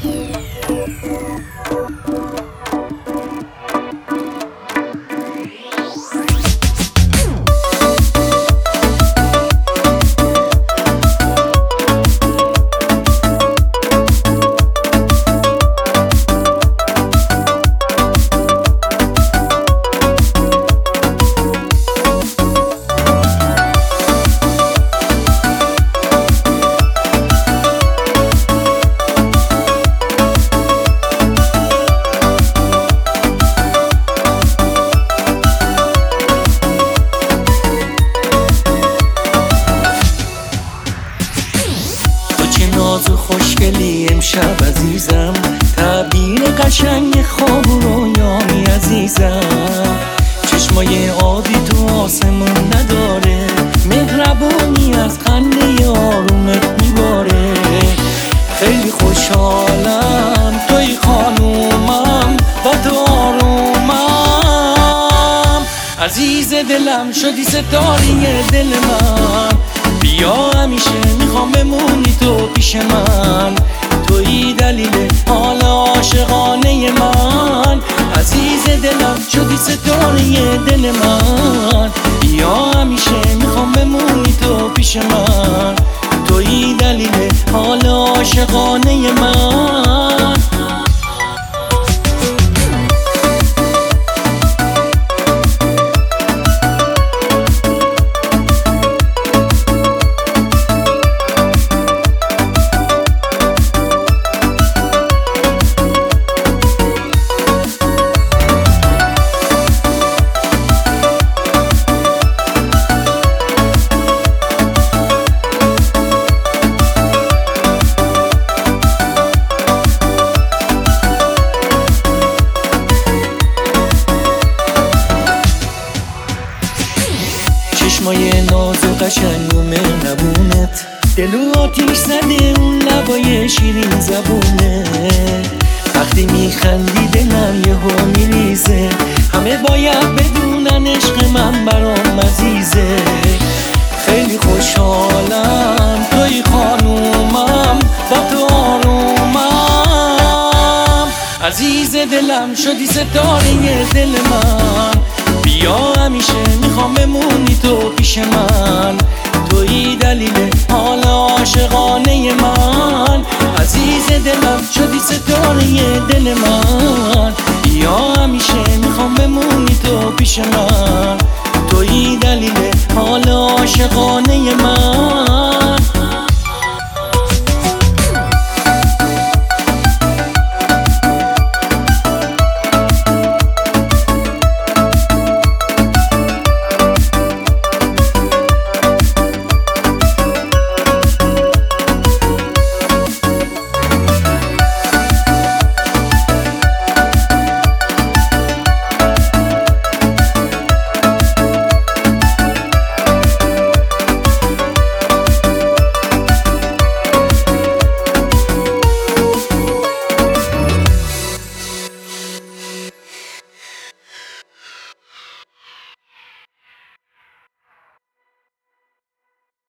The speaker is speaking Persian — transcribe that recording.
ناز و خوشگلی امشب عزیزم، تعبیر قشنگ خواب و رویامی عزیزم. چشمای آبی تو آسمون نداره، مهربونی از خنده آرومت میباره. خیلی خوشحالم توی خانومم، با تو آرومم. عزیز دلم شدی ستاره دل من، بیا همیشه میخوام بمونی تو پیش من. توی دلیل حال عاشقانه من، عزیز دلم شدی ستاره دل من. بیا همیشه میخوام بمونی تو پیش من. توی دلیل حال عاشقانه من. چشمای ناز و قشنگ و مهربونت، دلو آتیش زده اون لبای شیرین زبونه. وقتی میخندی دلم یهو میریزه، همه باید بدونن عشق من برام عزیزه. خیلی خوشحالم توی خانومم، با تو آرومم. عزیز دلم شدی ستاره دل من، بیا همیشه میخوام بمونی تو پیش من. توی دلیل حال عاشقانه من، عزیز دلم شدی ستاره دل من. بیا همیشه میخوام بمونی تو پیش من. توی دلیل حال عاشقانه من.